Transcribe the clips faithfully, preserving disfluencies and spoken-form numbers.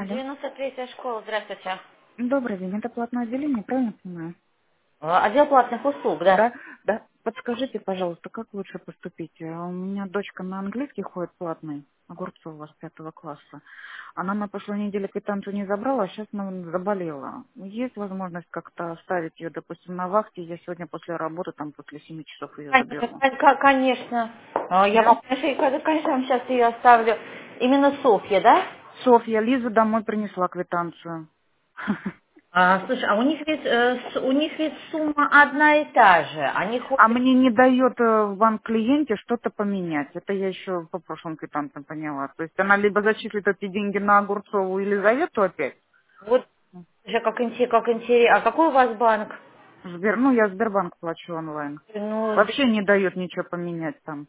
Алло. девяносто третья школа, здравствуйте. Добрый день. Это платное отделение, правильно понимаю? А, Отдел платных услуг, да. Да, да. Подскажите, пожалуйста, как лучше поступить? Э, У меня дочка на английский ходит платный, Огурцова с пятого класса. Она на прошлой неделе квитанцию не забрала, а сейчас она заболела. Есть возможность как-то оставить ее, допустим, на вахте? Я сегодня после работы, там, после семи часов ее Конечно, заберу. кон- кон- конечно. А, Я Да? вам, конечно, конечно, вам сейчас ее оставлю. Именно Софья, да? Софья, Лиза домой принесла квитанцию. А, слушай, а у них ведь э, с- у них ведь сумма одна и та же. Они А ходят. мне не дает э, в банк клиенте что-то поменять. Это я еще по прошлым квитанциям поняла. То есть она либо зачислит эти деньги на Огурцову или Завету опять. Вот уже как интересно, как интересно. А какой у вас банк? Сбер, ну я Сбербанк плачу онлайн. Ну, Вообще не дает ничего поменять там.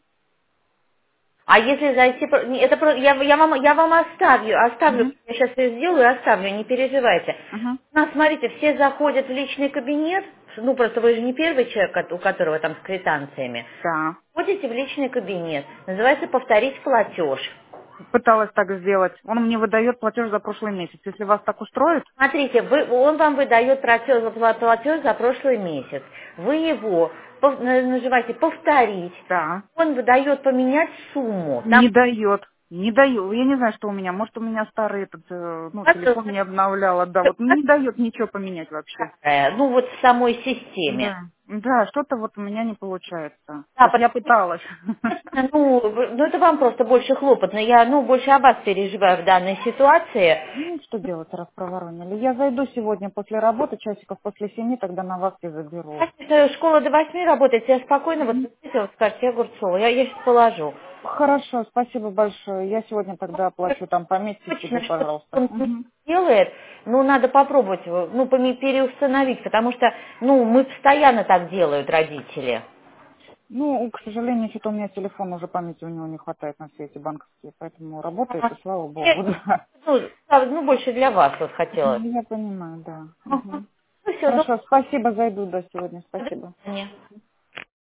а если зайти, про- не, это про- я, я вам, я вам оставлю, оставлю, Угу, я сейчас все сделаю и оставлю, не переживайте. угу. У нас, смотрите, все заходят в личный кабинет, ну просто вы же не первый человек, от- у которого там с квитанциями. Да. Входите в личный кабинет, называется «Повторить платеж». Пыталась так сделать. Он мне выдает платеж за прошлый месяц. Если вас так устроит? Смотрите, вы- он вам выдает платеж, платеж за прошлый месяц. Вы его пов- на- нажимаете «Повторить». Да. Он выдает поменять сумму. Там Не дает. Не даю. Я не знаю, что у меня. Может, у меня старый этот, э, ну, телефон не обновляла. Да, вот не дает ничего поменять вообще. Э, ну вот в самой системе. Да, да, что-то вот у меня не получается. То Да, есть я потому пыталась. что, ну, вы- ну, это вам просто больше хлопотно. Я, ну, больше о вас переживаю в данной ситуации. Ну, что делать, раз проворонили? Я зайду сегодня после работы, часиков после семи, тогда на вахте заберу. Знаете, школа до восьми работает, я спокойно, вот, Мгм. смотрите, вот скажете, Огурцова, я, я сейчас положу. Хорошо, спасибо большое. Я сегодня тогда оплачу там, пометьте себе, Точно, что пожалуйста. он Мгм. делает, ну, надо попробовать, э, ну, поме- переустановить, потому что, ну, мы постоянно так делают родители. Ну, к сожалению, что-то у меня телефон уже памяти у него не хватает на все эти банковские, поэтому работает, и Ага. слава богу, Э, да. Ну, да, ну, больше для вас вот хотелось. Мгм, я понимаю, да. Ага. Мгм. Ну, все, Хорошо, спасибо, зайду, до сегодня, до спасибо. свидания.